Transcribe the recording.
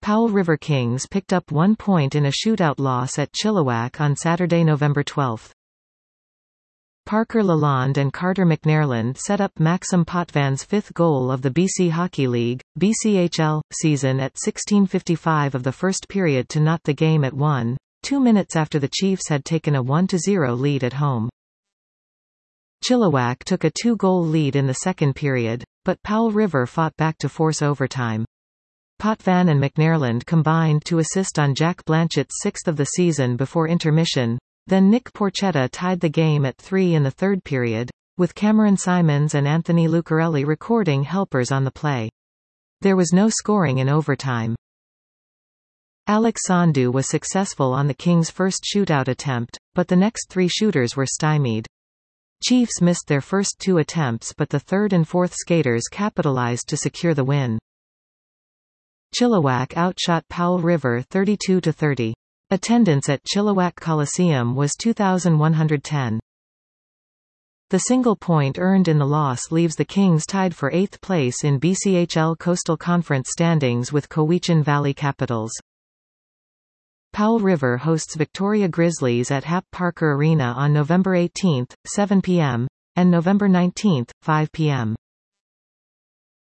Powell River Kings picked up 1 point in a shootout loss at Chilliwack on Saturday, November 12. Parker Lalonde and Carter McNairland set up Maxim Potvin's fifth goal of the BC Hockey League, BCHL, season at 16:55 of the first period to knot the game at 1-2 minutes after the Chiefs had taken a 1-0 lead at home. Chilliwack took a 2-goal lead in the second period, but Powell River fought back to force overtime. Potvin and McNairland combined to assist on Jack Blanchett's sixth of the season before intermission. Then Nick Porchetta tied the game at 3 in the third period, with Cameron Simons and Anthony Lucarelli recording helpers on the play. There was no scoring in overtime. Alex Sandhu was successful on the Kings' first shootout attempt, but the next 3 shooters were stymied. Chiefs missed their first 2 attempts, but the third and fourth skaters capitalized to secure the win. Chilliwack outshot Powell River 32-30. Attendance at Chilliwack Coliseum was 2,110. The single point earned in the loss leaves the Kings tied for 8th place in BCHL Coastal Conference standings with Cowichan Valley Capitals. Powell River hosts Victoria Grizzlies at Hap Parker Arena on November 18, 7 p.m., and November 19, 5 p.m.